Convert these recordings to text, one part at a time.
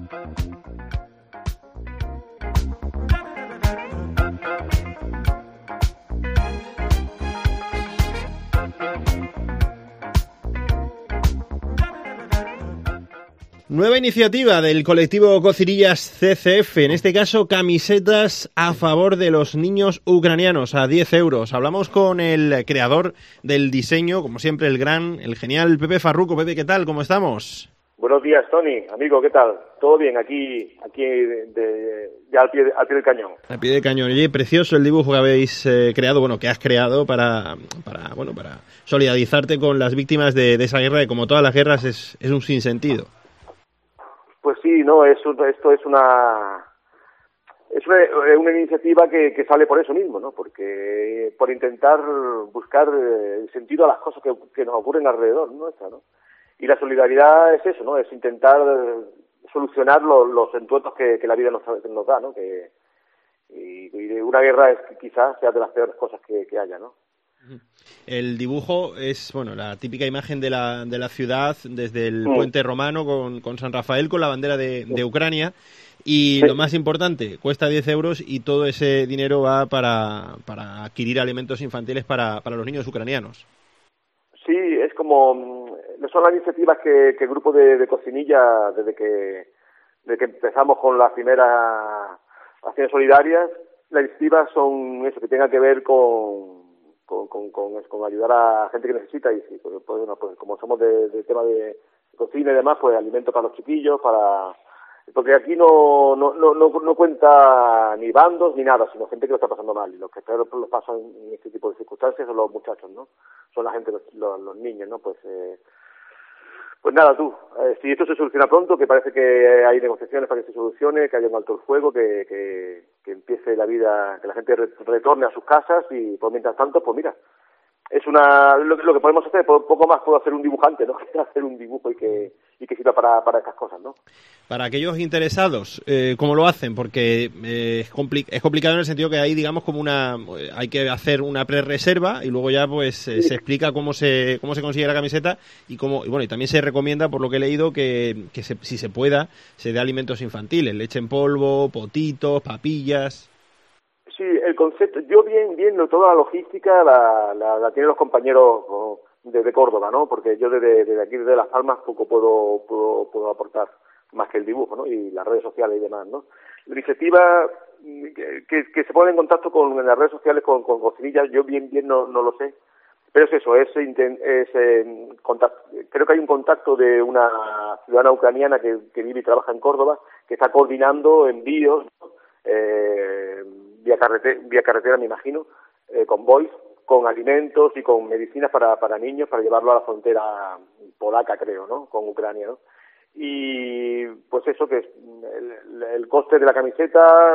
Nueva iniciativa del colectivo Cocinillas CCF, en este caso camisetas a favor de los niños ucranianos a 10 euros. Hablamos con el creador del diseño, como siempre el genial Pepe Farruco. Pepe, ¿qué tal? ¿Cómo estamos? Buenos días, Tony, amigo, ¿qué tal? ¿Todo bien? Aquí ya al pie del cañón. Al pie del cañón. Oye, precioso el dibujo que habéis creado, que has creado para solidarizarte con las víctimas de esa guerra, que como todas las guerras es un sinsentido. Pues sí, no, esto es una iniciativa que sale por eso mismo, ¿no? Porque por intentar buscar el sentido a las cosas que nos ocurren alrededor nuestra, ¿no? Y la solidaridad es eso, ¿no? Es intentar solucionar los entuertos que la vida nos da, ¿no? Y una guerra quizás sea de las peores cosas que haya, ¿no? El dibujo es, la típica imagen de la ciudad desde el puente romano con San Rafael, con la bandera de Ucrania, y lo más importante, cuesta 10 euros y todo ese dinero va para adquirir alimentos infantiles para los niños ucranianos. Sí, es como, no son las iniciativas que el grupo de Cocinilla, desde que empezamos con las primeras acciones solidarias, las iniciativas son eso, que tengan que ver con ayudar a gente que necesita, y pues como somos de tema de cocina y demás, pues alimento para los chiquillos, porque aquí no cuenta ni bandos ni nada, sino gente que lo está pasando mal, y los que peor lo pasan en este tipo de circunstancias son los muchachos, ¿no? Son la gente, los niños, ¿no? Pues nada, si esto se soluciona pronto, que parece que hay negociaciones para que se solucione, que haya un alto el fuego, que empiece la vida, que la gente retorne a sus casas, y pues mientras tanto, pues mira, es lo que podemos hacer, poco más puedo hacer un dibujante, ¿no? Hacer un dibujo y que sirva para estas cosas, ¿no? Para aquellos interesados, ¿cómo lo hacen? Porque es complicado en el sentido que hay, digamos, hay que hacer una prerreserva, y luego ya se explica cómo se consigue la camiseta, y también se recomienda, por lo que he leído, que si se pueda, se dé alimentos infantiles, leche en polvo, potitos, papillas. Sí, el concepto, yo bien, toda la logística la tienen los compañeros de Córdoba, ¿no? Porque yo desde aquí, desde Las Palmas, poco puedo aportar más que el dibujo, ¿no? Y las redes sociales y demás, ¿no? La iniciativa que se pone en contacto en las redes sociales con Cocinillas, yo bien no lo sé, pero es eso, creo que hay un contacto de una ciudadana ucraniana que vive y trabaja en Córdoba, que está coordinando envíos, ¿no? Vía carretera, me imagino, convoys con alimentos y con medicinas para niños, para llevarlo a la frontera polaca, creo, ¿no? Con Ucrania, ¿no? Y pues eso, que es el coste de la camiseta,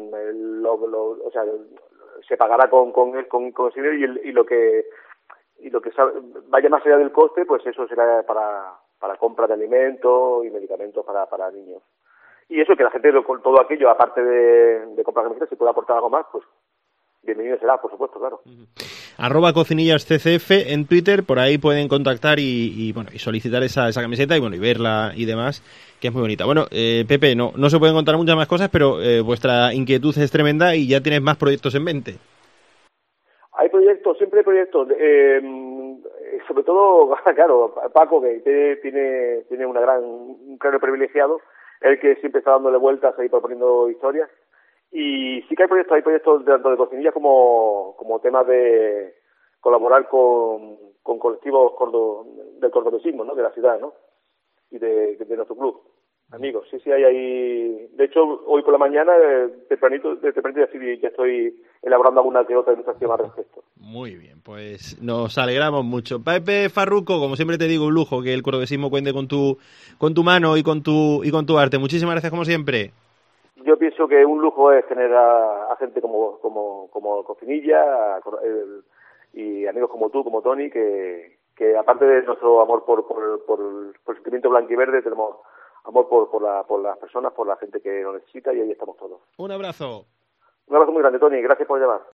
se pagará con ese dinero, y lo que vaya más allá del coste, pues eso será para compra de alimentos y medicamentos para niños. Y eso, que la gente con todo aquello, aparte de comprar camisetas, si puede aportar algo más, pues bienvenido será, por supuesto, claro. @cocinillasccf en Twitter, por ahí pueden contactar y solicitar esa camiseta y verla y demás, que es muy bonita. Bueno, Pepe, no se pueden contar muchas más cosas, pero vuestra inquietud es tremenda y ya tienes más proyectos en mente. Hay proyectos, siempre hay proyectos. Sobre todo, claro, Paco, que tiene un cráneo privilegiado, el que siempre está dándole vueltas ahí proponiendo historias. Y sí que hay proyectos tanto de Cocinilla como temas de colaborar con colectivos del cordobesismo, ¿no? De la ciudad, ¿no? Y de nuestro club. Amigos, sí hay ahí. De hecho, hoy por la mañana, tempranito ya estoy elaborando alguna que otra ilustración al respecto. Muy bien, pues nos alegramos mucho. Pepe Farruco, como siempre te digo, un lujo que el cordobesismo cuente con tu mano y con tu arte. Muchísimas gracias, como siempre. Yo pienso que un lujo es tener a gente como Cocinilla y amigos como tú, como Tony, que aparte de nuestro amor por el sentimiento blanquiverde, tenemos amor por las personas, por la gente que lo necesita, y ahí estamos todos. Un abrazo. Un abrazo muy grande, Tony. Gracias por llamar.